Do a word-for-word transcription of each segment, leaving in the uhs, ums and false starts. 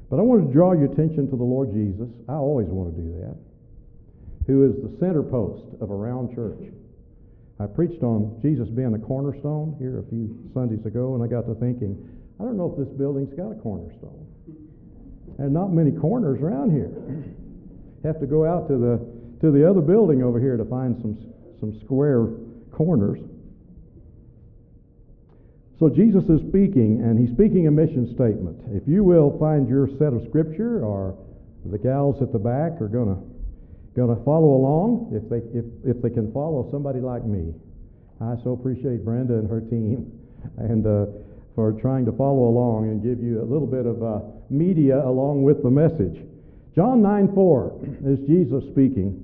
But I want to draw your attention to the Lord Jesus. I always want to do that. Who is the center post of a round church. I preached on Jesus being a cornerstone here a few Sundays ago, and I got to thinking, I don't know if this building's got a cornerstone. There are not many corners around here. Have to go out to the to the other building over here to find some some square corners. So Jesus is speaking, and he's speaking a mission statement. If you will find your set of scripture, or the gals at the back are going to going to follow along, if they if if they can follow somebody like me. I so appreciate Brenda and her team, and uh, for trying to follow along and give you a little bit of uh, media along with the message. John nine four is Jesus speaking.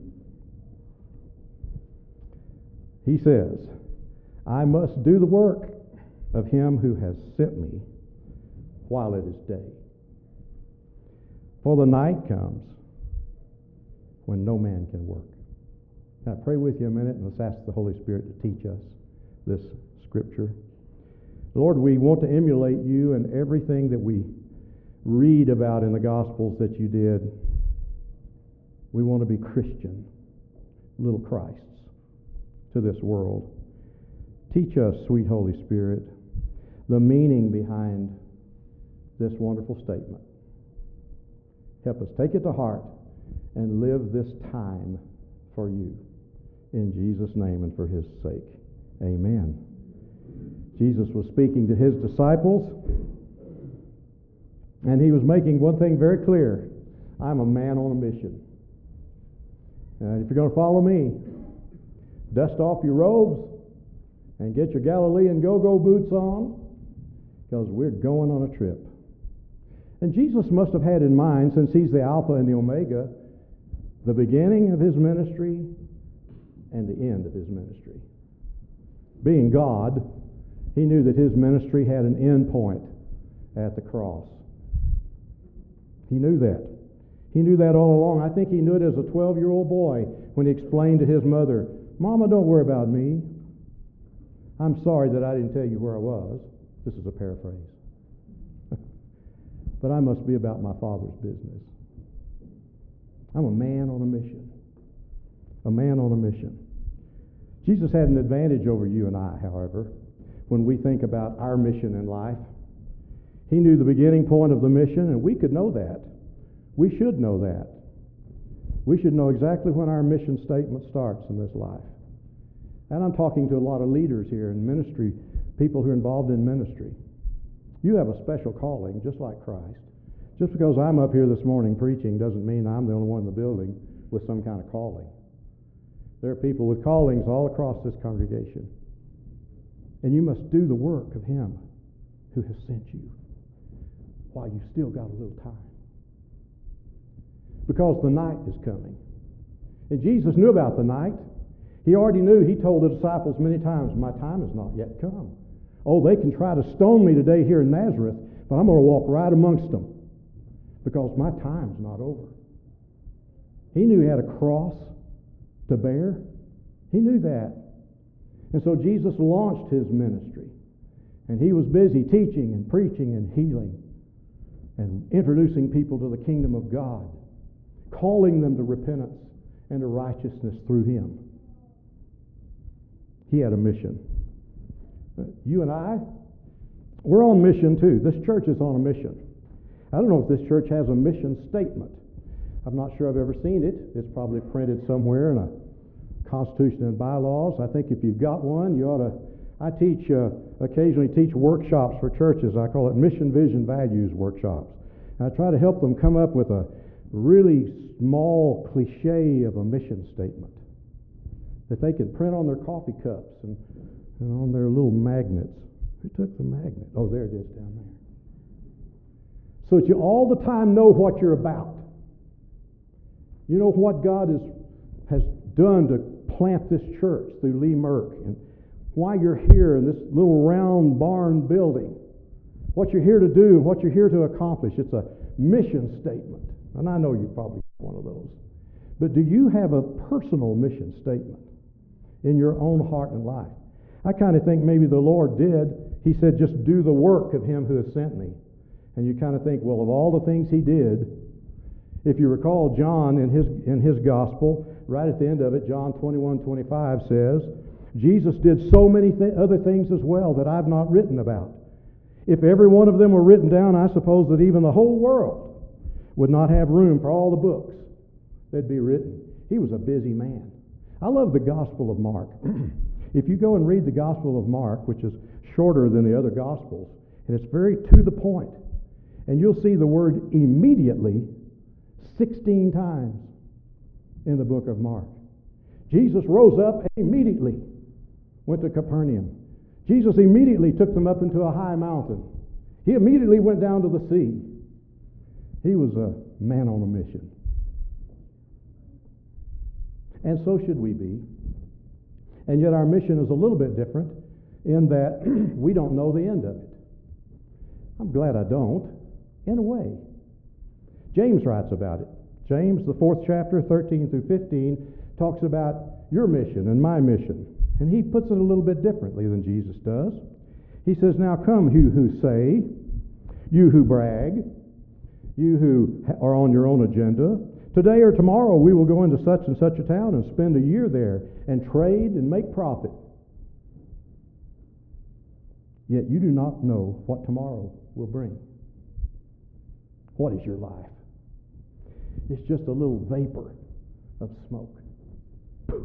He says, I must do the work of him who has sent me while it is day. For the night comes when no man can work. Now pray with you a minute, and let's ask the Holy Spirit to teach us this scripture. Lord, we want to emulate you in everything that we read about in the Gospels that you did. We want to be Christian, little Christs to this world. Teach us, sweet Holy Spirit, the meaning behind this wonderful statement. Help us take it to heart and live this time for you. In Jesus' name and for his sake. Amen. Jesus was speaking to his disciples, and he was making one thing very clear. I'm a man on a mission. And if you're going to follow me, dust off your robes and get your Galilean go-go boots on, because we're going on a trip. And Jesus must have had in mind, since he's the Alpha and the Omega, the beginning of his ministry and the end of his ministry. Being God, he knew that his ministry had an end point at the cross. He knew that. He knew that all along. I think he knew it as a twelve-year-old boy when he explained to his mother, Mama, don't worry about me. I'm sorry that I didn't tell you where I was. This is a paraphrase. But I must be about my Father's business. I'm a man on a mission. A man on a mission. Jesus had an advantage over you and I, however, when we think about our mission in life. He knew the beginning point of the mission, and we could know that. We should know that. We should know exactly when our mission statement starts in this life. And I'm talking to a lot of leaders here in ministry, people who are involved in ministry. You have a special calling, just like Christ. Just because I'm up here this morning preaching doesn't mean I'm the only one in the building with some kind of calling. There are people with callings all across this congregation. And you must do the work of him who has sent you while you've still got a little time. Because the night is coming. And Jesus knew about the night. He already knew. He told the disciples many times, my time has not yet come. Oh, they can try to stone me today here in Nazareth, but I'm going to walk right amongst them because my time's not over. He knew he had a cross to bear. He knew that. And so Jesus launched his ministry. And he was busy teaching and preaching and healing and introducing people to the kingdom of God, calling them to repentance and to righteousness through him. He had a mission. You and I, we're on mission too. This church is on a mission. I don't know if this church has a mission statement. I'm not sure I've ever seen it. It's probably printed somewhere in a Constitution and bylaws. I think if you've got one, you ought to. I teach, uh, occasionally teach workshops for churches. I call it Mission, Vision, Values workshops. And I try to help them come up with a really small cliche of a mission statement that they can print on their coffee cups and, and on their little magnets. Who took the magnet? Oh, there it is down there. So that you all the time know what you're about. You know what God is, has done to plant this church through Lee Merck, and why you're here in this little round barn building, what you're here to do, and what you're here to accomplish. It's a mission statement. And I know you probably have one of those. But do you have a personal mission statement in your own heart and life? I kind of think maybe the Lord did. He said, just do the work of him who has sent me. And you kind of think, well, of all the things he did, if you recall, John in his, in his gospel, right at the end of it, John twenty-one twenty-five says, Jesus did so many th- other things as well that I've not written about. If every one of them were written down, I suppose that even the whole world would not have room for all the books that'd be written. He was a busy man. I love the Gospel of Mark. If you go and read the Gospel of Mark, which is shorter than the other Gospels, and it's very to the point, and you'll see the word immediately sixteen times in the book of Mark. Jesus rose up and immediately went to Capernaum. Jesus immediately took them up into a high mountain. He immediately went down to the sea. He was a man on a mission. And so should we be. And yet our mission is a little bit different in that we don't know the end of it. I'm glad I don't, in a way. James writes about it. James, the fourth chapter, thirteen through fifteen, talks about your mission and my mission. And he puts it a little bit differently than Jesus does. He says, now come, you who say, you who brag, you who are on your own agenda, today or tomorrow we will go into such and such a town and spend a year there and trade and make profit. Yet you do not know what tomorrow will bring. What is your life? It's just a little vapor of smoke. It's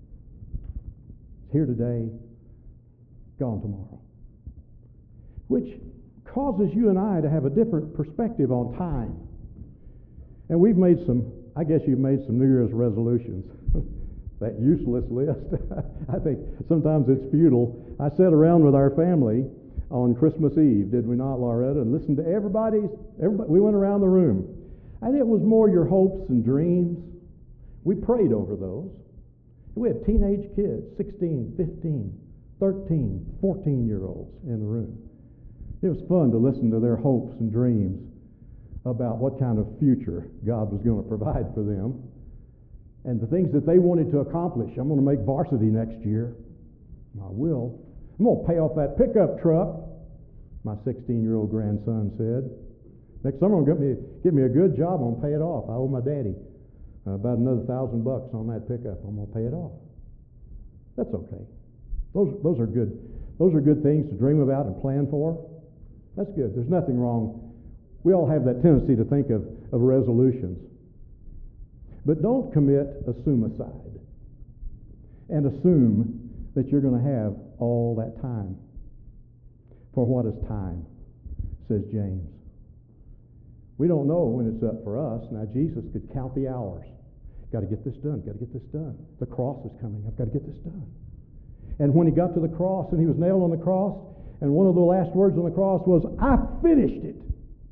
here today, gone tomorrow. Which causes you and I to have a different perspective on time. And we've made some, I guess you've made some New Year's resolutions. That useless list. I think sometimes it's futile. I sat around with our family on Christmas Eve, did we not, Loretta, and listened to everybody's, everybody, we went around the room. And it was more your hopes and dreams. We prayed over those. We had teenage kids, sixteen, fifteen, thirteen, fourteen-year-olds in the room. It was fun to listen to their hopes and dreams about what kind of future God was going to provide for them and the things that they wanted to accomplish. I'm going to make varsity next year. I will. I'm going to pay off that pickup truck, my sixteen-year-old grandson said. Next summer, I'm going to get me, get me a good job. I'm going to pay it off. I owe my daddy uh, about another thousand bucks on that pickup. I'm going to pay it off. That's okay. Those, those are good. Those are good things to dream about and plan for. That's good. There's nothing wrong. We all have that tendency to think of, of resolutions. But don't commit a suicide and assume that you're going to have all that time. For what is time, says James. We don't know when it's up for us. Now, Jesus could count the hours. Got to get this done. Got to get this done. The cross is coming. I've got to get this done. And when he got to the cross and he was nailed on the cross, and one of the last words on the cross was, I finished it.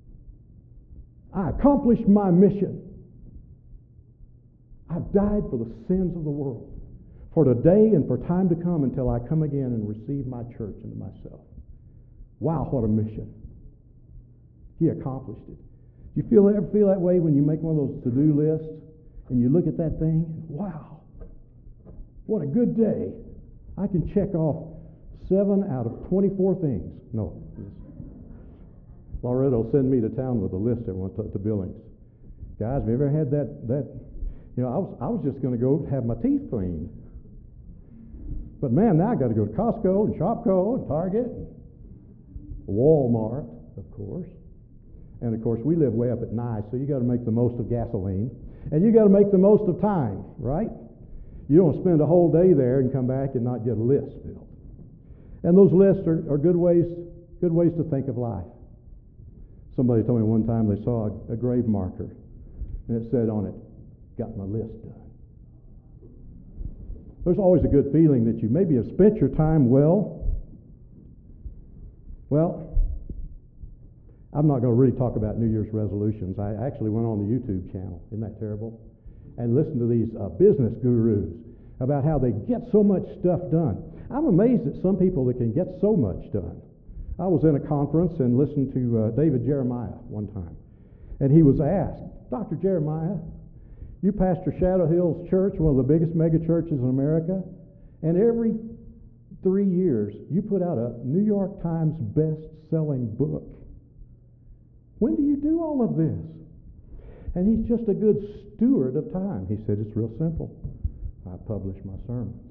I accomplished my mission. I've died for the sins of the world, for today and for time to come until I come again and receive my church into myself. Wow, what a mission. He accomplished it. Do you feel, ever feel that way when you make one of those to-do lists and you look at that thing? Wow, what a good day. I can check off seven out of twenty-four things. No. Loretta will send me to town with a list every once to Billings. Guys, have you ever had that, that, you know, I was, I was just going to go have my teeth cleaned. But man, now I got to go to Costco and Shopko and Target and Walmart, of course. And of course, we live way up at Nye, so you got to make the most of gasoline. And you got to make the most of time, right? You don't spend a whole day there and come back and not get a list filled. And those lists are, are good ways, good ways to think of life. Somebody told me one time they saw a, a grave marker, and it said on it, got my list done. There's always a good feeling that you maybe have spent your time well. Well, I'm not going to really talk about New Year's resolutions. I actually went on the YouTube channel, isn't that terrible? And listened to these uh, business gurus about how they get so much stuff done. I'm amazed at some people that can get so much done. I was in a conference and listened to uh, David Jeremiah one time. And he was asked, Doctor Jeremiah, you pastor Shadow Hills Church, one of the biggest mega churches in America, and every three years you put out a New York Times best-selling book. When do you do all of this? And he's just a good steward of time. He said, it's real simple. I publish my sermons.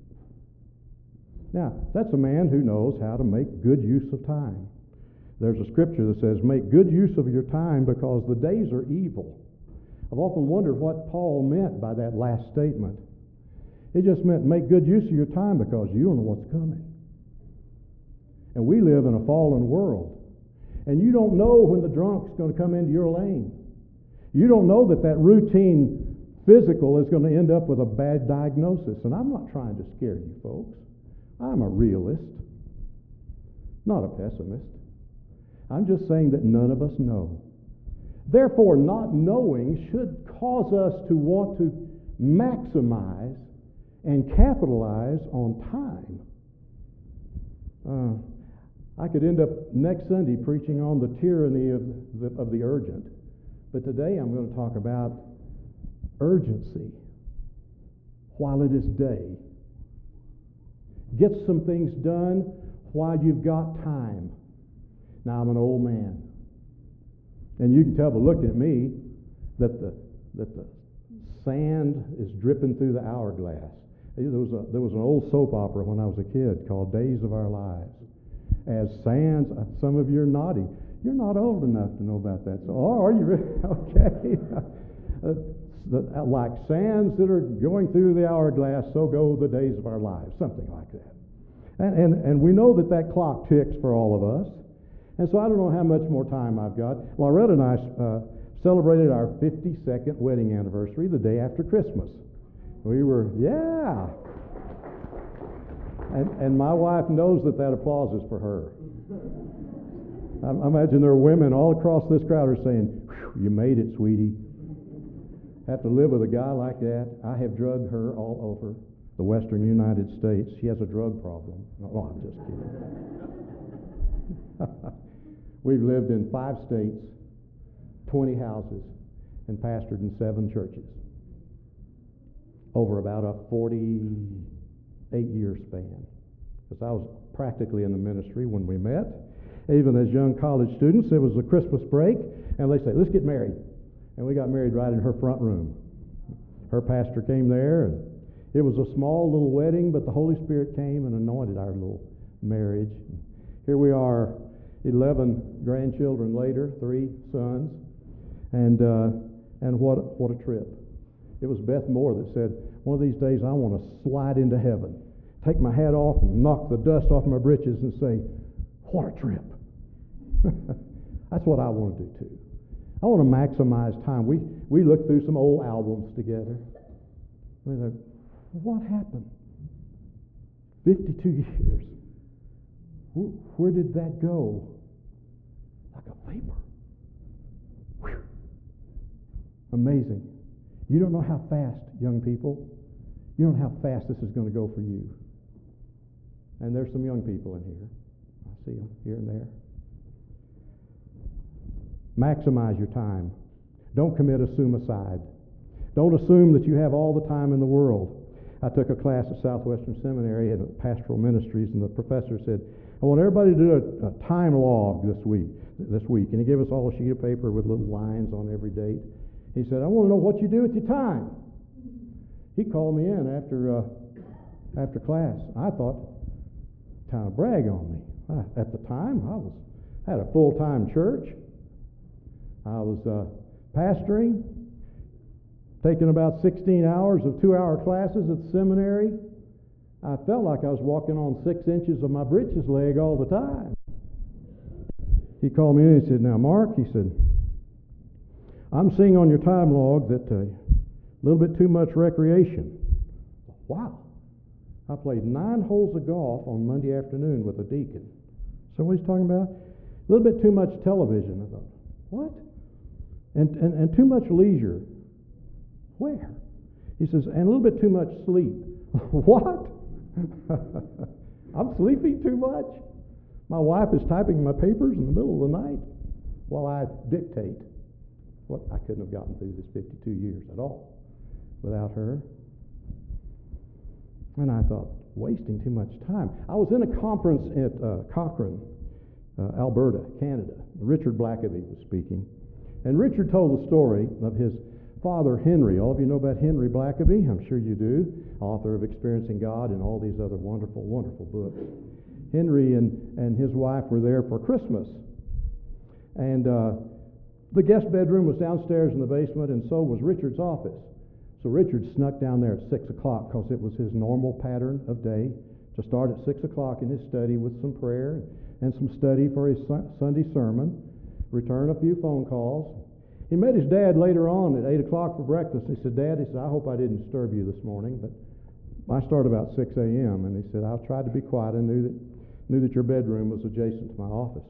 Now, that's a man who knows how to make good use of time. There's a scripture that says, make good use of your time because the days are evil. I've often wondered what Paul meant by that last statement. It just meant make good use of your time because you don't know what's coming. And we live in a fallen world. And you don't know when the drunk's going to come into your lane. You don't know that that routine physical is going to end up with a bad diagnosis. And I'm not trying to scare you folks. I'm a realist, not a pessimist. I'm just saying that none of us know. Therefore, not knowing should cause us to want to maximize and capitalize on time. Uh, I could end up next Sunday preaching on the tyranny of the, of the urgent, but today I'm going to talk about urgency while it is day. Get some things done while you've got time. Now, I'm an old man, and you can tell by looking at me that the that the sand is dripping through the hourglass. There was a, there was an old soap opera when I was a kid called Days of Our Lives. As sands, some of you are naughty. You're not old enough to know about that. So, oh, are you really? Okay. uh, the, like sands that are going through the hourglass, so go the days of our lives. Something like that. And and, and we know that that clock ticks for all of us. And so I don't know how much more time I've got. Loretta and I uh, celebrated our fifty-second wedding anniversary the day after Christmas. We were, yeah. And, and my wife knows that that applause is for her. I, I imagine there are women all across this crowd are saying, you made it, sweetie. Have to live with a guy like that. I have drugged her all over the western United States. She has a drug problem. No, I'm just kidding. We've lived in five states, twenty houses, and pastored in seven churches over about a forty-eight-year span. Because I was practically in the ministry when we met. Even as young college students, it was a Christmas break, and they say, let's get married. And we got married right in her front room. Her pastor came there, and it was a small little wedding, but the Holy Spirit came and anointed our little marriage. Here we are, eleven grandchildren later, three sons, and uh, and what what a trip! It was Beth Moore that said, "One of these days I want to slide into heaven, take my hat off, and knock the dust off my britches, and say, what a trip!" That's what I want to do too. I want to maximize time. We we looked through some old albums together. We thought, what happened? Fifty-two years. Where, where did that go? Like a vapor. Whew. Amazing. You don't know how fast, young people, you don't know how fast this is going to go for you. And there's some young people in here. I see them here and there. Maximize your time. Don't commit a suicide. Don't assume that you have all the time in the world. I took a class at Southwestern Seminary at Pastoral Ministries, and the professor said, I want everybody to do a, a time log this week, this week. And he gave us all a sheet of paper with little lines on every date. He said, I want to know what you do with your time. He called me in after uh, after class. I thought, kind of brag on me. I, at the time, I was had a full-time church. I was uh, pastoring, taking about sixteen hours of two-hour classes at the seminary. I felt like I was walking on six inches of my britches leg all the time. He called me in and he said, now, Mark, he said, I'm seeing on your time log that a uh, little bit too much recreation. Wow. I played nine holes of golf on Monday afternoon with a deacon. So what he's talking about? A little bit too much television. I thought, what? And, and, and too much leisure. Where? He says, and a little bit too much sleep. What? I'm sleeping too much? My wife is typing my papers in the middle of the night while I dictate. Well, I couldn't have gotten through this fifty-two years at all without her. And I thought, wasting too much time. I was in a conference at uh, Cochrane uh, Alberta, Canada. Richard Blackaby was speaking. And Richard told the story of his father, Henry. All of you know about Henry Blackaby? I'm sure you do. Author of Experiencing God and all these other wonderful, wonderful books. Henry and, and his wife were there for Christmas. And uh, the guest bedroom was downstairs in the basement, and so was Richard's office. So Richard snuck down there at six o'clock because it was his normal pattern of day to start at six o'clock in his study with some prayer and some study for his Sunday sermon, return a few phone calls. He met his dad later on at eight o'clock for breakfast. He said, Dad, he said, I hope I didn't disturb you this morning, but I start about six a.m. And he said, I tried to be quiet. I knew that, knew that your bedroom was adjacent to my office.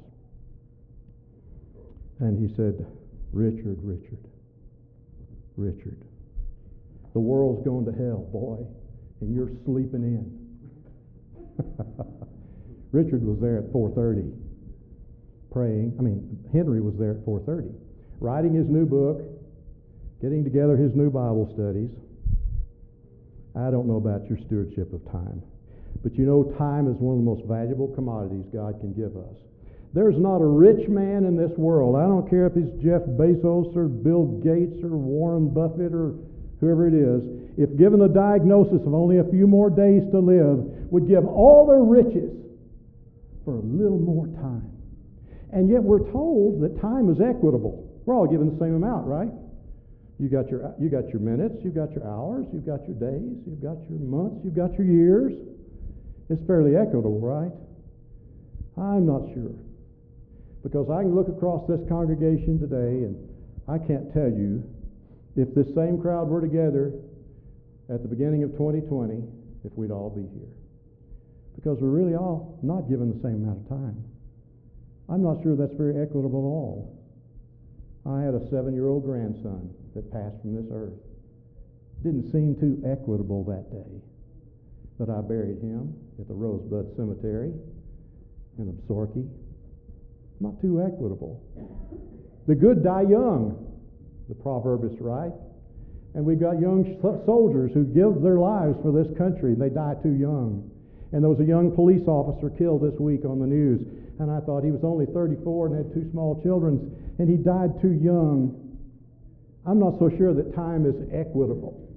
And he said, Richard, Richard, Richard, the world's going to hell, boy, and you're sleeping in. Richard was there at four thirty praying. I mean, Henry was there at four thirty, writing his new book, getting together his new Bible studies. I don't know about your stewardship of time, but you know time is one of the most valuable commodities God can give us. There's not a rich man in this world, I don't care if he's Jeff Bezos or Bill Gates or Warren Buffett or whoever it is, if given a diagnosis of only a few more days to live, would give all their riches for a little more time. And yet we're told that time is equitable. We're all given the same amount, right? You got your you got your minutes, you've got your hours, you've got your days, you've got your months, you've got your years. It's fairly equitable, right? I'm not sure. Because I can look across this congregation today and I can't tell you if this same crowd were together at the beginning of twenty twenty, if we'd all be here. Because we're really all not given the same amount of time. I'm not sure that's very equitable at all. I had a seven-year-old grandson that passed from this earth. Didn't seem too equitable that day that I buried him at the Rosebud Cemetery in Absorkey. Not too equitable. The good die young, the proverb is right. And we've got young soldiers who give their lives for this country, and they die too young. And there was a young police officer killed this week on the news, and I thought he was only thirty-four and had two small children, and he died too young. I'm not so sure that time is equitable.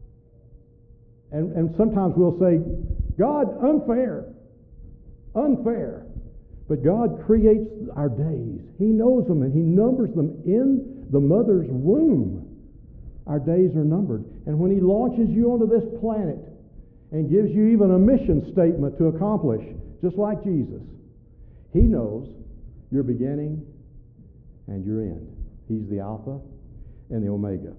And, and sometimes we'll say, God, unfair, unfair. But God creates our days. He knows them, and He numbers them in the mother's womb. Our days are numbered. And when He launches you onto this planet and gives you even a mission statement to accomplish, just like Jesus, He knows your beginning and your end. He's the Alpha and the Omega.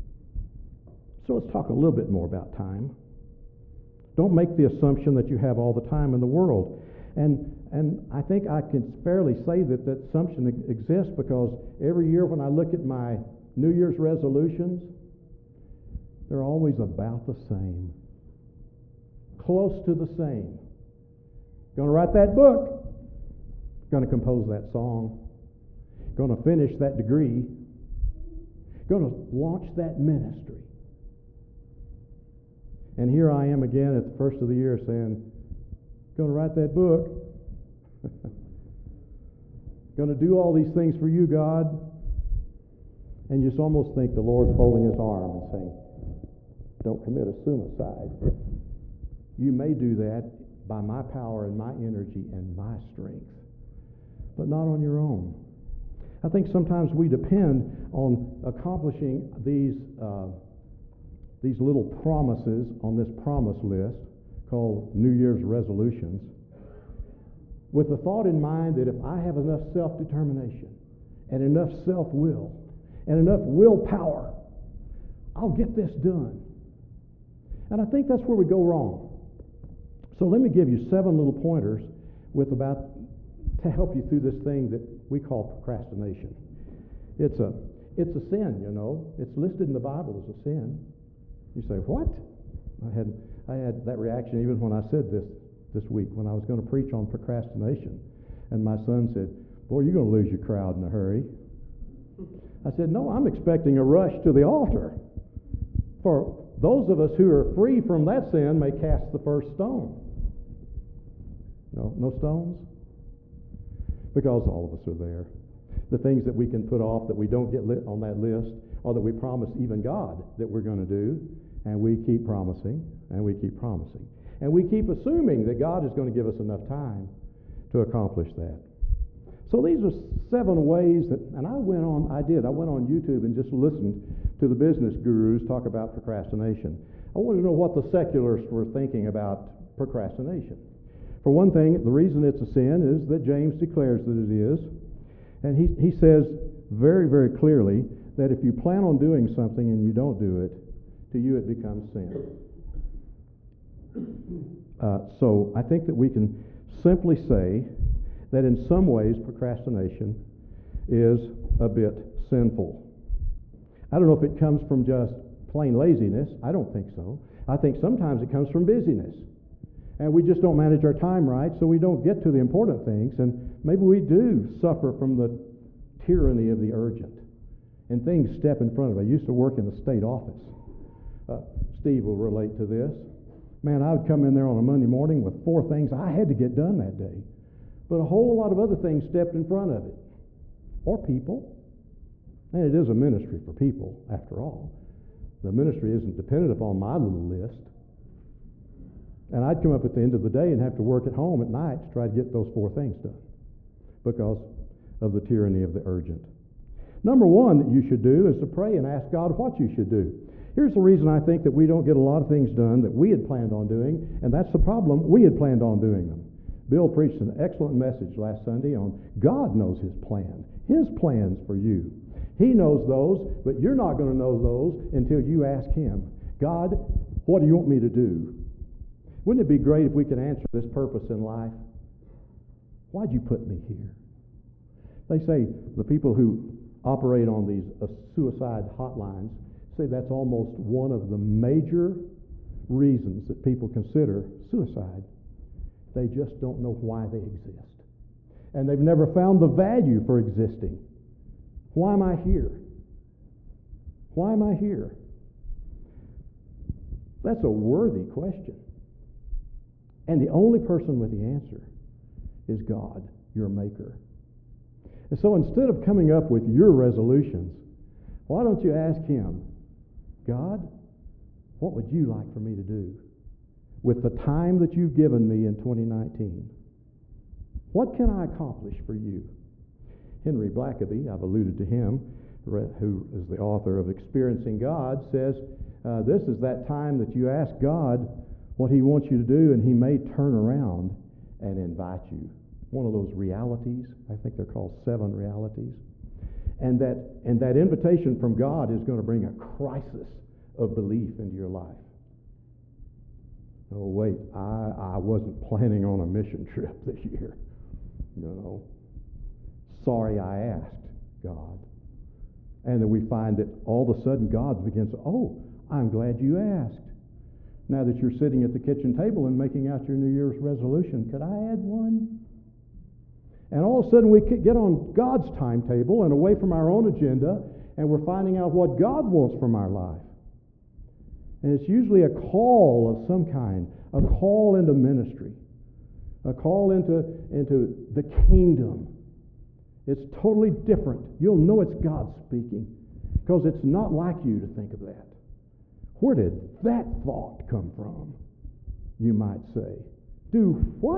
So let's talk a little bit more about time. Don't make the assumption that you have all the time in the world. And and I think I can fairly say that that assumption exists because every year when I look at my New Year's resolutions, they're always about the same. Close to the same. Going to write that book. Going to compose that song. Going to finish that degree. Going to launch that ministry. And here I am again at the first of the year saying, going to write that book. Going to do all these things for you, God. And you just almost think the Lord's holding His arm and saying, don't commit a suicide. You may do that by my power and my energy and my strength, but not on your own. I think sometimes we depend on accomplishing these uh, these little promises on this promise list called New Year's resolutions, with the thought in mind that if I have enough self-determination and enough self-will and enough willpower, I'll get this done. And I think that's where we go wrong. So let me give you seven little pointers with about to help you through this thing that we call procrastination. It's a it's a sin, you know. It's listed in the Bible as a sin. You say, what? I had I had that reaction even when I said this this week when I was going to preach on procrastination. And my son said, boy, you're going to lose your crowd in a hurry. I said, no, I'm expecting a rush to the altar. For those of us who are free from that sin may cast the first stone. No, no stones? because all of us are there. The things that we can put off that we don't get lit on that list, or that we promise even God that we're going to do, and we keep promising, and we keep promising. And we keep assuming that God is going to give us enough time to accomplish that. So these are seven ways that, and I went on, I did, I went on YouTube and just listened to the business gurus talk about procrastination. I wanted to know what the secularists were thinking about procrastination. For one thing, the reason it's a sin is that James declares that it is. And he, he says very, very clearly that if you plan on doing something and you don't do it, to you it becomes sin. Uh, so I think that we can simply say that in some ways procrastination is a bit sinful. I don't know if it comes from just plain laziness. I don't think so. I think sometimes it comes from busyness. And we just don't manage our time right, so we don't get to the important things. And maybe we do suffer from the tyranny of the urgent. And things step in front of us. I used to work in a state office. Uh, Steve will relate to this. Man, I would come in there on a Monday morning with four things I had to get done that day. But a whole lot of other things stepped in front of it. Or people. And it is a ministry for people, after all. The ministry isn't dependent upon my little list. And I'd come up at the end of the day and have to work at home at night to try to get those four things done because of the tyranny of the urgent. Number one that you should do is to pray and ask God what you should do. Here's the reason I think that we don't get a lot of things done that we had planned on doing, and that's the problem. We had planned on doing them. Bill preached an excellent message last Sunday on God knows His plan, His plans for you. He knows those, but you're not going to know those until you ask Him, God, what do you want me to do? Wouldn't it be great if we could answer this purpose in life? Why'd you put me here? They say the people who operate on these uh, suicide hotlines say that's almost one of the major reasons that people consider suicide. They just don't know why they exist. And they've never found the value for existing. Why am I here? Why am I here? That's a worthy question. And the only person with the answer is God, your maker. And so instead of coming up with your resolutions, why don't you ask Him, God, what would you like for me to do with the time that you've given me in twenty nineteen? What can I accomplish for you? Henry Blackaby, I've alluded to him, who is the author of Experiencing God, says uh, this is that time that you ask God what He wants you to do, and He may turn around and invite you. One of those realities, I think they're called seven realities. And that, and that invitation from God is going to bring a crisis of belief into your life. Oh, wait, I, I wasn't planning on a mission trip this year. You know, sorry I asked, God. And then we find that all of a sudden God begins, oh, I'm glad you asked. Now that you're sitting at the kitchen table and making out your New Year's resolution, could I add one? And all of a sudden we get on God's timetable and away from our own agenda, and we're finding out what God wants from our life. And it's usually a call of some kind, a call into ministry, a call into, into the kingdom. It's totally different. You'll know it's God speaking because it's not like you to think of that. Where did that thought come from? You might say. Do what?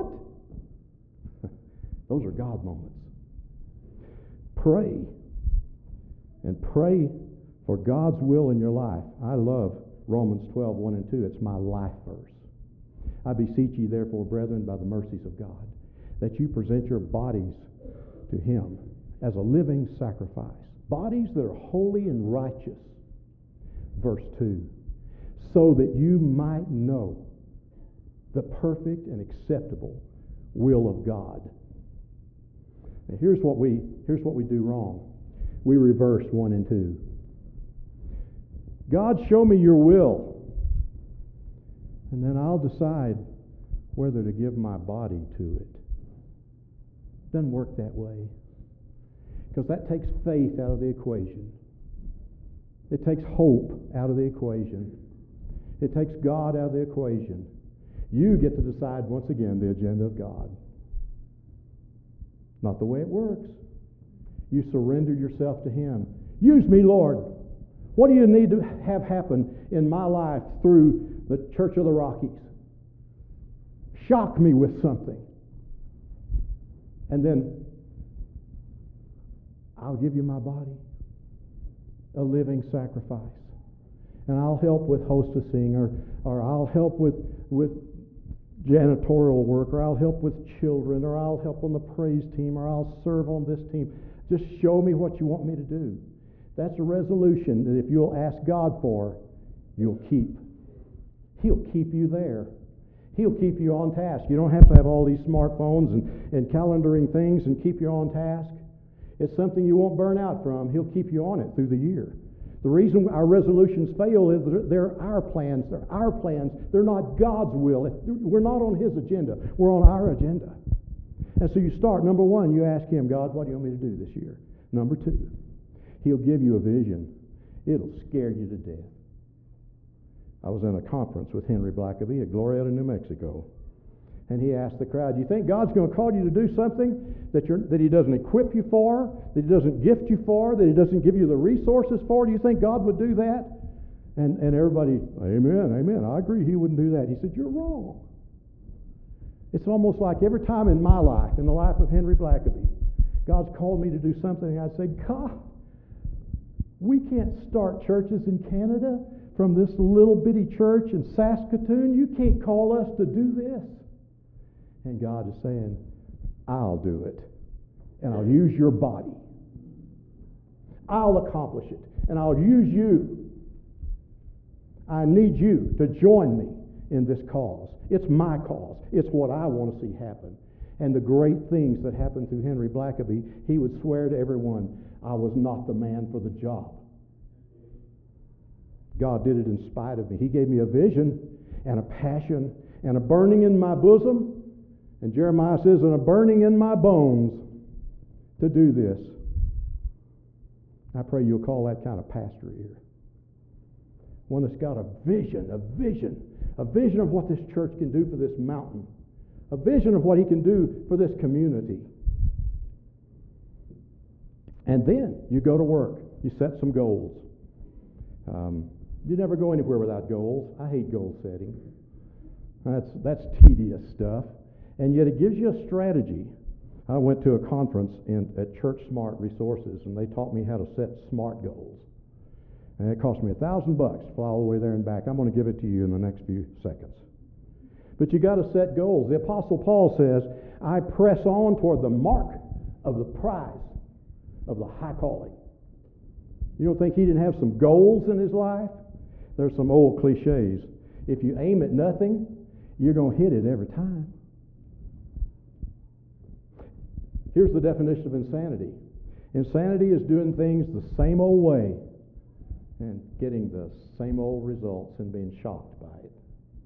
Those are God moments. Pray. And pray for God's will in your life. I love Romans twelve, one and two. It's my life verse. I beseech ye therefore, brethren, by the mercies of God, that you present your bodies to Him as a living sacrifice. Bodies that are holy and righteous. Verse two. So that you might know the perfect and acceptable will of God. Now here's what we here's what we do wrong. We reverse one and two. God, show me your will, and then I'll decide whether to give my body to it. Doesn't work that way, because that takes faith out of the equation. It takes hope out of the equation. It takes God out of the equation. You get to decide once again the agenda of God. Not the way it works. You surrender yourself to Him. Use me, Lord. What do you need to have happen in my life through the Church of the Rockies? Shock me with something. And then I'll give you my body, a living sacrifice. And I'll help with hostessing, or, or I'll help with, with janitorial work, or I'll help with children, or I'll help on the praise team, or I'll serve on this team. Just show me what you want me to do. That's a resolution that if you'll ask God for, you'll keep. He'll keep you there. He'll keep you on task. You don't have to have all these smartphones and, and calendaring things and keep you on task. It's something you won't burn out from. He'll keep you on it through the year. The reason our resolutions fail is that they're our plans. They're our plans. They're not God's will. We're not on His agenda. We're on our agenda. And so you start, number one, you ask Him, God, what do you want me to do this year? Number two, He'll give you a vision. It'll scare you to death. I was in a conference with Henry Blackaby at Glorieta, New Mexico. And he asked the crowd, do you think God's going to call you to do something that, you're, that He doesn't equip you for, that He doesn't gift you for, that He doesn't give you the resources for? Do you think God would do that? And, and everybody, amen, amen. I agree He wouldn't do that. He said, you're wrong. It's almost like every time in my life, in the life of Henry Blackaby, God's called me to do something, and I'd say, God, we can't start churches in Canada from this little bitty church in Saskatoon. You can't call us to do this. And God is saying, I'll do it. And I'll use your body. I'll accomplish it. And I'll use you. I need you to join me in this cause. It's my cause. It's what I want to see happen. And the great things that happened through Henry Blackaby, he would swear to everyone, I was not the man for the job. God did it in spite of me. He gave me a vision and a passion and a burning in my bosom. And Jeremiah says, and a burning in my bones to do this. I pray you'll call that kind of pastor here. One that's got a vision, a vision, a vision of what this church can do for this mountain. A vision of what he can do for this community. And then you go to work. You set some goals. Um, you never go anywhere without goals. I hate goal setting. That's, that's tedious stuff. And yet it gives you a strategy. I went to a conference in, at Church Smart Resources, and they taught me how to set SMART goals. And it cost me a thousand bucks to fly all the way there and back. I'm going to give it to you in the next few seconds. But you got to set goals. The Apostle Paul says, I press on toward the mark of the prize of the high calling. You don't think he didn't have some goals in his life? There's some old cliches. If you aim at nothing, you're going to hit it every time. Here's the definition of insanity. Insanity is doing things the same old way and getting the same old results and being shocked by it.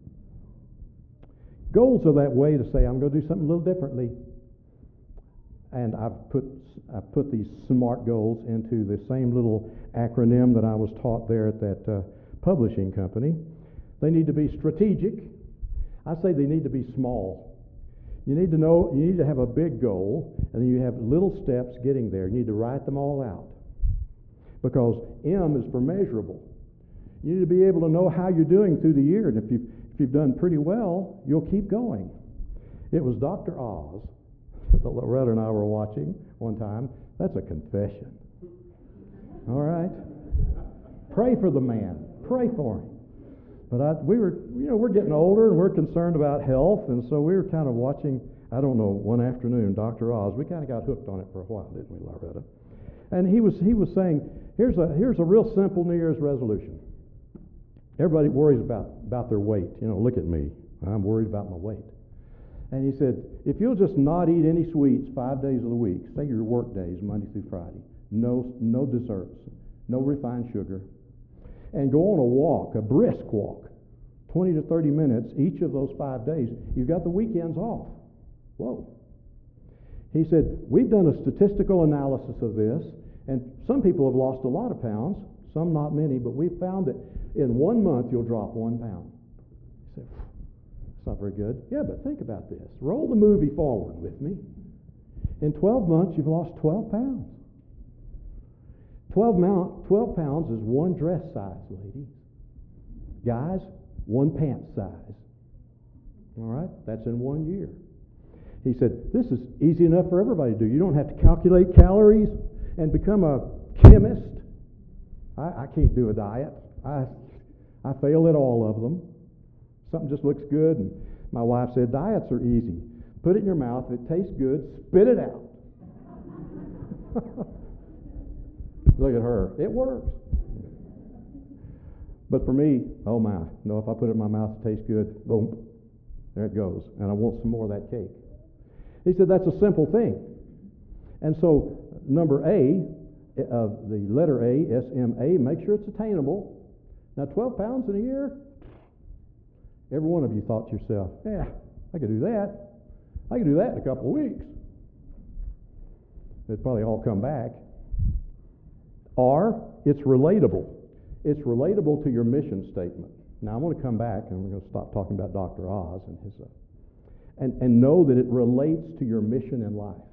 Goals are that way to say, I'm going to do something a little differently. And I've put I've put these SMART goals into the same little acronym that I was taught there at that uh, publishing company. They need to be strategic. I say they need to be small. You need to know, you need to have a big goal, and then you have little steps getting there. You need to write them all out. Because M is for measurable. You need to be able to know how you're doing through the year, and if you've, if you've done pretty well, you'll keep going. It was Doctor Oz that Loretta and I were watching one time. That's a confession. All right? Pray for the man. Pray for him. But I, we were, you know, we're getting older and we're concerned about health, and so we were kind of watching, I don't know, one afternoon, Doctor Oz. We kind of got hooked on it for a while, didn't we, Loretta? And he was he was saying, here's a here's a real simple New Year's resolution. Everybody worries about, about their weight. You know, look at me. I'm worried about my weight. And he said, if you'll just not eat any sweets five days of the week, say your work days, Monday through Friday, no no desserts, no refined sugar, and go on a walk, a brisk walk, twenty to thirty minutes each of those five days, you've got the weekends off. Whoa. He said, we've done a statistical analysis of this, and some people have lost a lot of pounds, some not many, but we've found that in one month you'll drop one pound. He said, that's not very good. Yeah, but think about this. Roll the movie forward with me. In twelve months, you've lost twelve pounds. twelve, mount, twelve pounds is one dress size, ladies. Guys, one pant size. All right? That's in one year. He said, this is easy enough for everybody to do. You don't have to calculate calories and become a chemist. I, I can't do a diet. I, I fail at all of them. Something just looks good. And my wife said, diets are easy. Put it in your mouth. If it tastes good, spit it out. Look at her. It works. But for me, oh my, no, if I put it in my mouth, it tastes good, boom, there it goes. And I want some more of that cake. He said that's a simple thing. And so number A, of the letter A, S M A, make sure it's attainable. Now twelve pounds in a year, every one of you thought to yourself, yeah, I could do that. I could do that in a couple of weeks. It'd probably all come back. Or it's relatable. It's relatable to your mission statement. Now I want to come back and we're going to stop talking about Doctor Oz and his, uh, and, and know that it relates to your mission in life.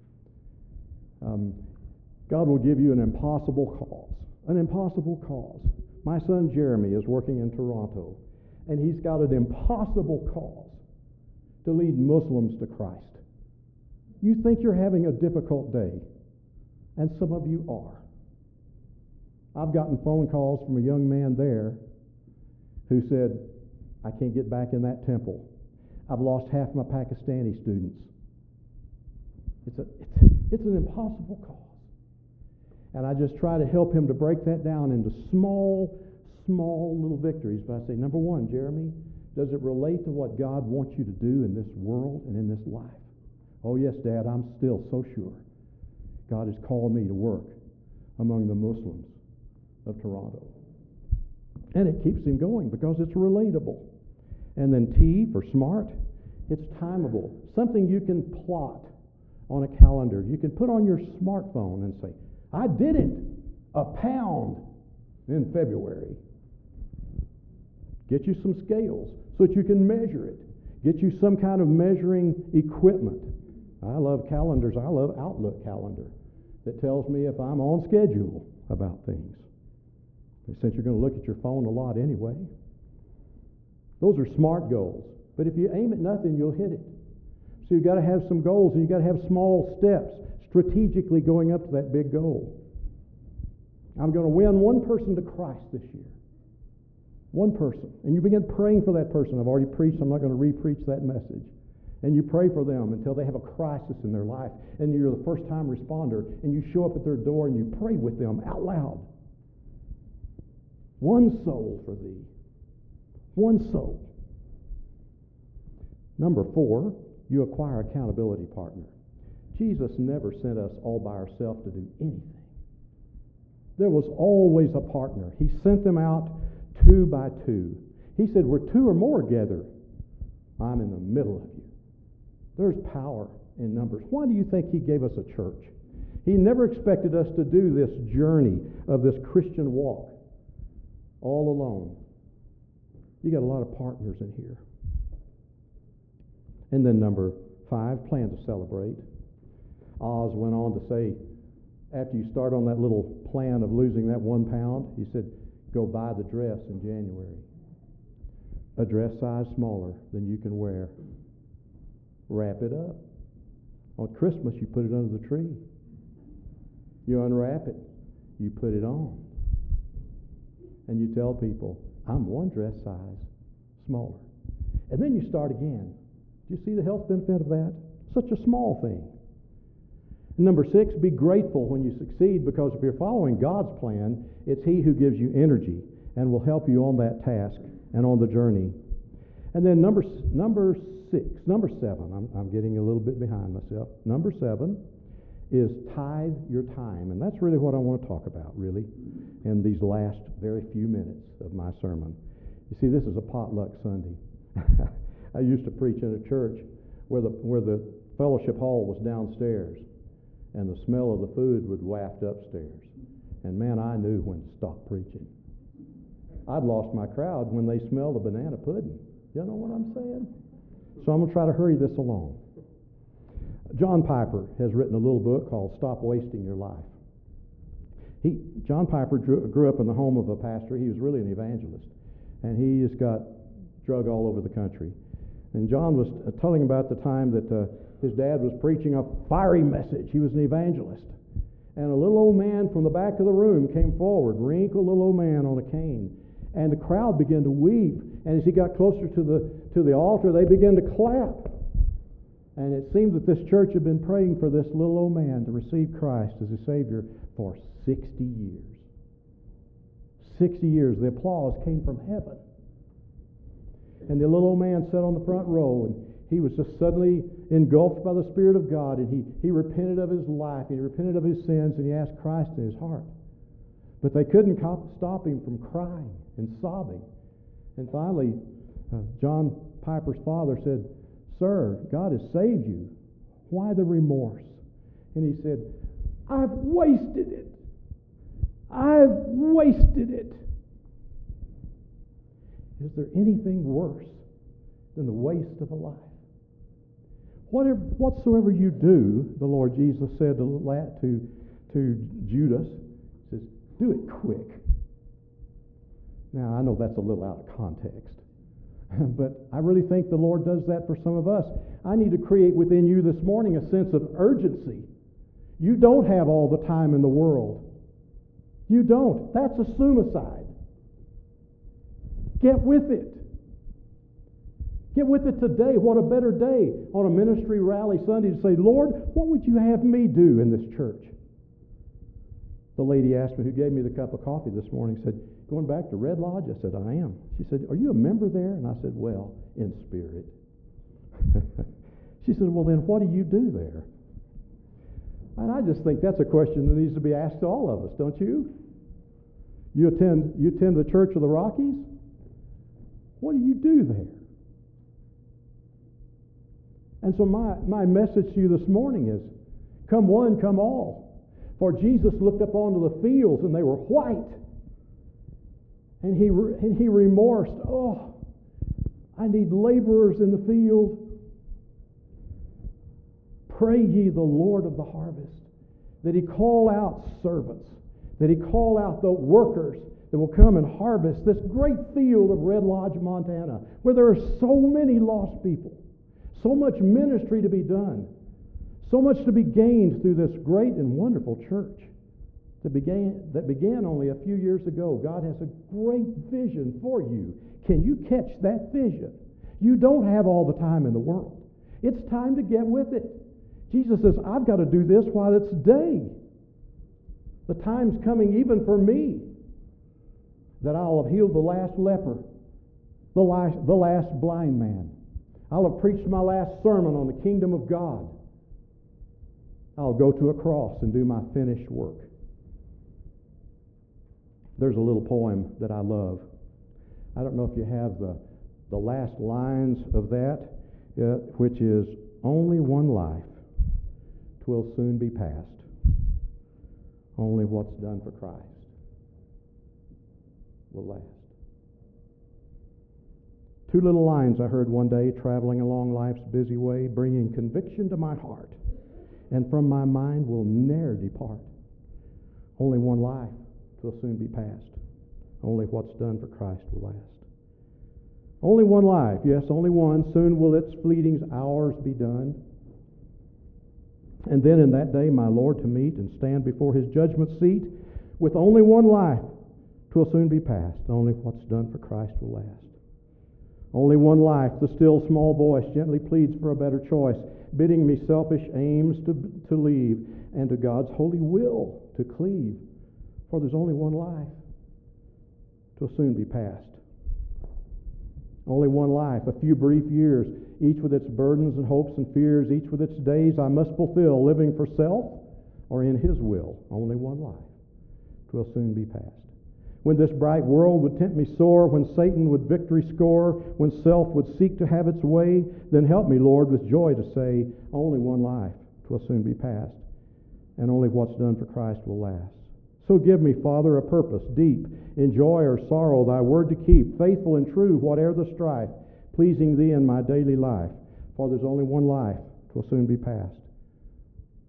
Um, God will give you an impossible cause. An impossible cause. My son Jeremy is working in Toronto, and he's got an impossible cause to lead Muslims to Christ. You think you're having a difficult day, and some of you are. I've gotten phone calls from a young man there who said, I can't get back in that temple. I've lost half my Pakistani students. It's, a, it's, it's an impossible cause. And I just try to help him to break that down into small, small little victories. But I say, number one, Jeremy, does it relate to what God wants you to do in this world and in this life? Oh, yes, Dad, I'm still so sure. God has called me to work among the Muslims of Toronto. And it keeps him going because it's relatable. And then T for smart, it's timeable. Something you can plot on a calendar. You can put on your smartphone and say, I did it, a pound in February. Get you some scales so that you can measure it. Get you some kind of measuring equipment. I love calendars. I love Outlook calendar that tells me if I'm on schedule about things. Since you're going to look at your phone a lot anyway. Those are SMART goals. But if you aim at nothing, you'll hit it. So you've got to have some goals, and you've got to have small steps strategically going up to that big goal. I'm going to win one person to Christ this year. One person. And you begin praying for that person. I've already preached. I'm not going to re-preach that message. And you pray for them until they have a crisis in their life. And you're the first-time responder. And you show up at their door and you pray with them out loud. One soul for thee. One soul. Number four, you acquire accountability partner. Jesus never sent us all by ourselves to do anything. There was always a partner. He sent them out two by two. He said, where two or more gather, I'm in the middle of you. There's power in numbers. Why do you think he gave us a church? He never expected us to do this journey of this Christian walk all alone. You got a lot of partners in here. And then number five, plan to celebrate. Oz went on to say, after you start on that little plan of losing that one pound, he said, go buy the dress in January. A dress size smaller than you can wear. Wrap it up. On Christmas, you put it under the tree. You unwrap it. You put it on. And you tell people, I'm one dress size smaller. And then you start again. Do you see the health benefit of that? Such a small thing. And number six, be grateful when you succeed, because if you're following God's plan, it's He who gives you energy and will help you on that task and on the journey. And then number number six, number seven, I'm, I'm getting a little bit behind myself. Number seven is tithe your time. And that's really what I want to talk about, really, in these last very few minutes of my sermon. You see, this is a potluck Sunday. I used to preach in a church where the where the fellowship hall was downstairs, and the smell of the food would waft upstairs. And man, I knew when to stop preaching. I'd lost my crowd when they smelled the banana pudding. You know what I'm saying? So I'm going to try to hurry this along. John Piper has written a little book called Stop Wasting Your Life. He, John Piper drew, grew up in the home of a pastor. He was really an evangelist, and he just got drug all over the country. And John was uh, telling about the time that uh, his dad was preaching a fiery message. He was an evangelist. And a little old man from the back of the room came forward, wrinkled little old man on a cane. And the crowd began to weep. And as he got closer to the, to the altar, they began to clap. And it seemed that this church had been praying for this little old man to receive Christ as his Savior for sixty years. sixty years. The applause came from heaven. And the little old man sat on the front row, and he was just suddenly engulfed by the Spirit of God, and he, he repented of his life, he repented of his sins, and he asked Christ in his heart. But they couldn't stop him from crying and sobbing. And finally, uh, John Piper's father said, "Sir, God has saved you. Why the remorse?" And he said, "I've wasted it. I've wasted it." Is there anything worse than the waste of a life? Whatever, whatsoever you do, the Lord Jesus said to, to, to Judas, says, do it quick. Now, I know that's a little out of context, but I really think the Lord does that for some of us. I need to create within you this morning a sense of urgency. You don't have all the time in the world. You don't. That's a suicide. Get with it. Get with it today. What a better day on a ministry rally Sunday to say, "Lord, what would you have me do in this church?" The lady asked me, who gave me the cup of coffee this morning, said, "Going back to Red Lodge?" I said, "I am." She said, "Are you a member there?" And I said, "Well, in spirit." She said, "Well, then what do you do there?" And I just think that's a question that needs to be asked to all of us, don't you? You attend, you attend the Church of the Rockies? What do you do there? And so my, my message to you this morning is, come one, come all. For Jesus looked up onto the fields and they were white. And he, and he remorsed, "Oh, I need laborers in the field. Pray ye the Lord of the harvest, that he call out servants, that he call out the workers that will come and harvest this great field of Red Lodge, Montana, where there are so many lost people, so much ministry to be done, so much to be gained through this great and wonderful church that began, that began only a few years ago. God has a great vision for you. Can you catch that vision? You don't have all the time in the world. It's time to get with it. Jesus says, "I've got to do this while it's day. The time's coming even for me that I'll have healed the last leper, the last, the last blind man. I'll have preached my last sermon on the kingdom of God. I'll go to a cross and do my finished work." There's a little poem that I love. I don't know if you have the, the last lines of that, uh, which is, "Only one life, 'twill soon be past. Only what's done for Christ will last." Two little lines I heard one day traveling along life's busy way, bringing conviction to my heart, and from my mind will ne'er depart. Only one life, 'twill soon be past. Only what's done for Christ will last. Only one life, yes, only one. Soon will its fleeting hours be done. And then in that day my Lord to meet and stand before his judgment seat. With only one life, 'twill soon be past. Only what's done for Christ will last. Only one life, the still small voice gently pleads for a better choice, bidding me selfish aims to, to leave, and to God's holy will to cleave. For there's only one life, 'twill soon be past. Only one life, a few brief years, each with its burdens and hopes and fears, each with its days I must fulfill, living for self or in his will. Only one life, 'twill soon be past. When this bright world would tempt me sore, when Satan would victory score, when self would seek to have its way, then help me, Lord, with joy to say, only one life, 'twill soon be past, and only what's done for Christ will last. So give me, Father, a purpose deep, in joy or sorrow, thy word to keep, faithful and true, whate'er the strife, pleasing thee in my daily life. For there's only one life, 'twill soon be past,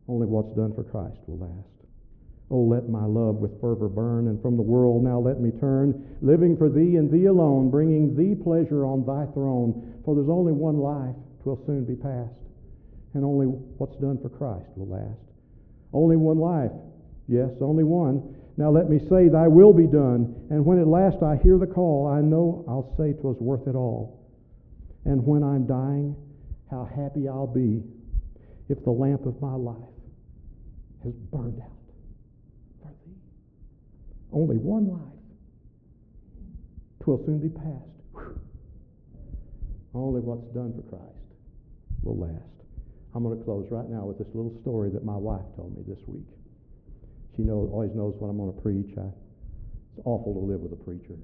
Only what's done for Christ will last. Oh, let my love with fervor burn, and from the world now let me turn, living for Thee and Thee alone, bringing Thee pleasure on Thy throne. For there's only one life, 'twill soon be past, and only what's done for Christ will last. Only one life, yes, only one. Now let me say, Thy will be done, and when at last I hear the call, I know I'll say 'twas worth it all. And when I'm dying, how happy I'll be if the lamp of my life has burned out for Thee. Only one life. 'Twill soon be past. Whew. Only what's done for Christ will last. I'm going to close right now with this little story that my wife told me this week. She knows, always knows what I'm going to preach. I, it's awful to live with a preacher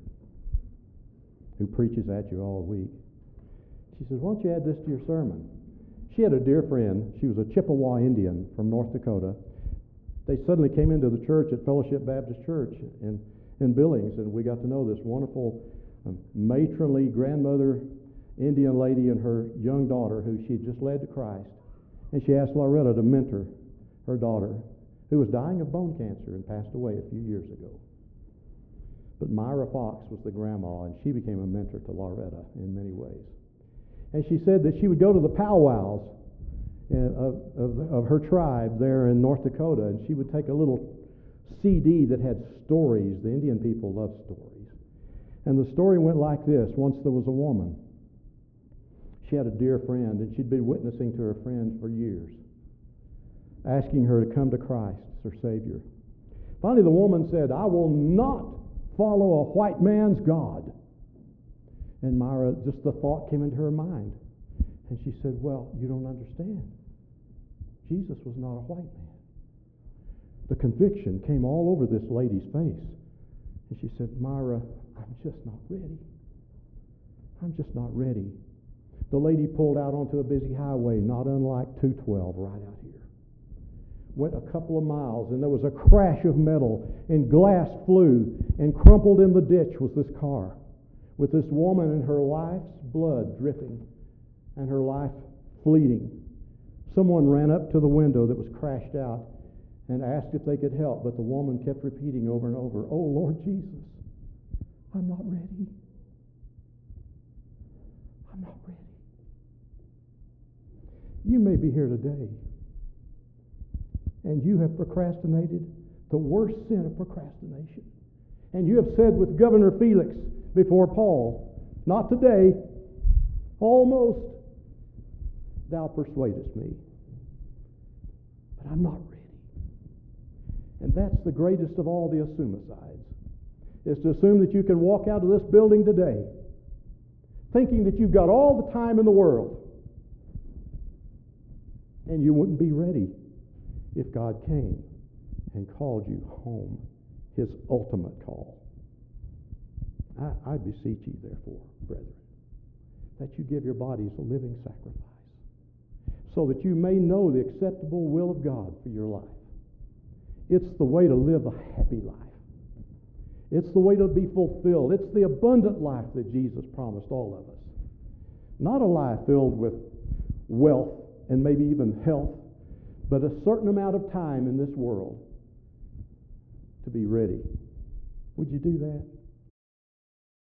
who preaches at you all week. She says, why don't you add this to your sermon? She had a dear friend. She was a Chippewa Indian from North Dakota. They suddenly came into the church at Fellowship Baptist Church in, in Billings, and we got to know this wonderful um, matronly grandmother Indian lady and her young daughter who she had just led to Christ. And she asked Loretta to mentor her daughter, who was dying of bone cancer and passed away a few years ago. But Myra Fox was the grandma, and she became a mentor to Loretta in many ways. And she said that she would go to the powwows of, of, of her tribe there in North Dakota, and she would take a little C D that had stories. The Indian people love stories. And the story went like this. Once there was a woman. She had a dear friend, and she'd been witnessing to her friend for years, asking her to come to Christ as her Savior. Finally, the woman said, I will not follow a white man's God. And Myra, just the thought came into her mind. And she said, well, you don't understand. Jesus was not a white man. The conviction came all over this lady's face. And she said, Myra, I'm just not ready. I'm just not ready. The lady pulled out onto a busy highway, not unlike two twelve right out here. Went a couple of miles, and there was a crash of metal, and glass flew, and crumpled in the ditch was this car, with this woman and her life's blood dripping, and her life fleeting. Someone ran up to the window that was crashed out and asked if they could help, but the woman kept repeating over and over, oh, Lord Jesus, I'm not ready. I'm not ready. You may be here today, and you have procrastinated the worst sin of procrastination. And you have said with Governor Felix before Paul, not today, almost, thou persuadest me, but I'm not ready. And that's the greatest of all the assumicides, is to assume that you can walk out of this building today thinking that you've got all the time in the world, and you wouldn't be ready if God came and called you home, his ultimate call. I, I beseech you, therefore, brethren, that you give your bodies a living sacrifice, so that you may know the acceptable will of God for your life. It's the way to live a happy life. It's the way to be fulfilled. It's the abundant life that Jesus promised all of us. Not a life filled with wealth and maybe even health, but a certain amount of time in this world to be ready. Would you do that?